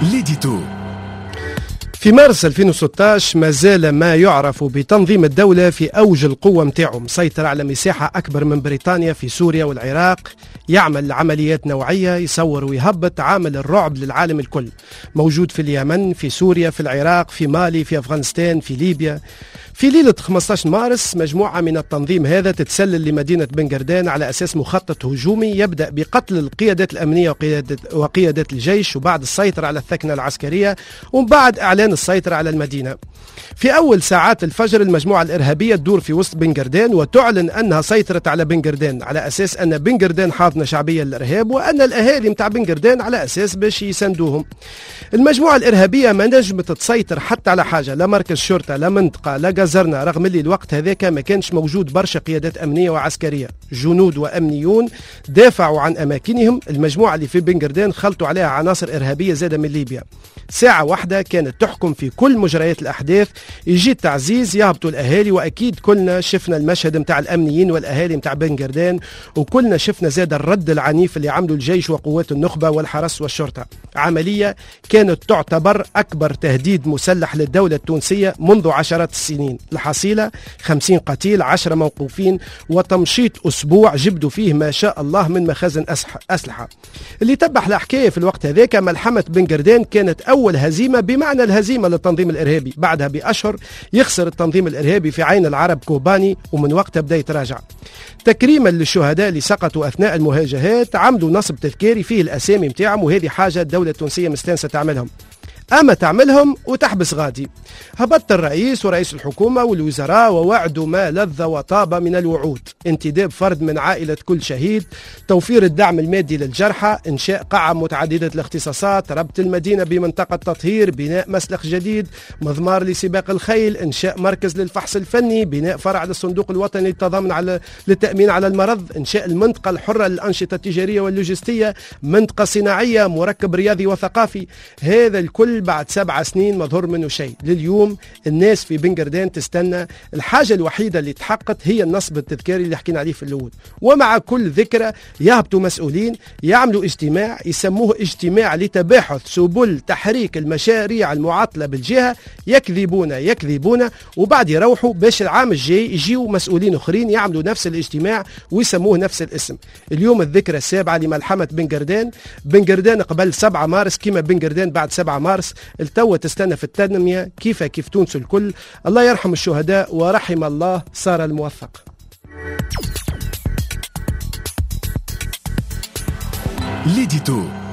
ليديتو. في مارس 2016 ما زال ما يعرف بتنظيم الدولة في أوج القوة متاعه، مسيطر على مساحة أكبر من بريطانيا في سوريا والعراق، يعمل عمليات نوعية، يصور ويهبط، عامل الرعب للعالم الكل، موجود في اليمن، في سوريا، في العراق، في مالي، في أفغانستان، في ليبيا. في ليلة 15 مارس مجموعة من التنظيم هذا تتسلل لمدينة بنغردان على أساس مخطط هجومي يبدأ بقتل القيادات الأمنية وقيادات الجيش، وبعد السيطرة على الثكنة العسكرية، ومن بعد إعلان السيطرة على المدينة. في أول ساعات الفجر المجموعة الإرهابية تدور في وسط بنغردان وتعلن أنها سيطرت على بنغردان على أساس أن بنغردان حاضنة شعبية للإرهاب، وأن الأهالي متاع بنغردان على أساس باش يساندوهم. المجموعة الإرهابية ما نجمت تسيطر حتى على حاجة، لا مركز شرطة، لا منطقة، لا جزرنا، رغم اللي الوقت هذاك ما كانش موجود برشا قيادات أمنية وعسكرية. جنود وأمنيون دافعوا عن أماكنهم. المجموعة اللي في بنغردان خلطوا عليها عناصر إرهابية زادة من ليبيا. ساعة واحدة كانت تحكم في كل مجريات الأحداث، يجي التعزيز، يهبطوا الأهالي، وأكيد كلنا شفنا المشهد متاع الأمنيين والأهالي متاع بنغردان، وكلنا شفنا زاد الرد العنيف اللي عملوا الجيش وقوات النخبة والحرس والشرطة. عملية كانت تعتبر أكبر تهديد مسلح للدولة التونسية منذ عشرات السنين. الحصيلة 50 قتيل، 10 موقوفين، وتمشيط أسبوع جبدوا فيه ما شاء الله من مخازن أسلحة. اللي تبح الحكاية في الوقت هذاك ملحمة بنغردان كانت أول هزيمة بمعنى الهزيمة للتنظيم الإرهابي. بعدها بأشهر يخسر التنظيم الإرهابي في عين العرب كوباني، ومن وقتها بدأ يتراجع. تكريما للشهداء اللي سقطوا أثناء المواجهات عملوا نصب تذكاري فيه الأسامي متاعهم، وهذه حاجة الدولة التونسية مستانسة تعملهم، أما تعملهم وتحبس غادي. هبط الرئيس ورئيس الحكومة والوزراء ووعدوا ما لذ وطاب من الوعود: انتداب فرد من عائلة كل شهيد، توفير الدعم المادي للجرحى، إنشاء قاعة متعددة الاختصاصات، ربط المدينة بمنطقة تطهير، بناء مسلخ جديد، مضمار لسباق الخيل، إنشاء مركز للفحص الفني، بناء فرع للصندوق الوطني للتضامن للتأمين على المرض، إنشاء المنطقة الحرة للأنشطة التجارية واللوجستية، منطقة صناعية، مركب رياضي وثقافي. هذا الكل بعد 7 سنين ما ظهر منه شيء. لليوم الناس في بنغردان تستنى الحاجة الوحيدة اللي تحققت هي النصب التذكاري اللي حكينا عليه في الأول. ومع كل ذكرى يهبطوا مسؤولين يعملوا اجتماع يسموه اجتماع لتباحث سبل تحريك المشاريع المعطلة بالجهة، يكذبون وبعد يروحوا باش العام الجاي يجيوا مسؤولين أخرين يعملوا نفس الاجتماع ويسموه نفس الاسم. اليوم الذكرى السابعة لملحمة بنغردان قبل 7 مارس كما بنغردان بعد 7 مارس. التوى تستنى في التنمية كيف تونس الكل. الله يرحم الشهداء ورحم الله سار الموفق. ليديتو.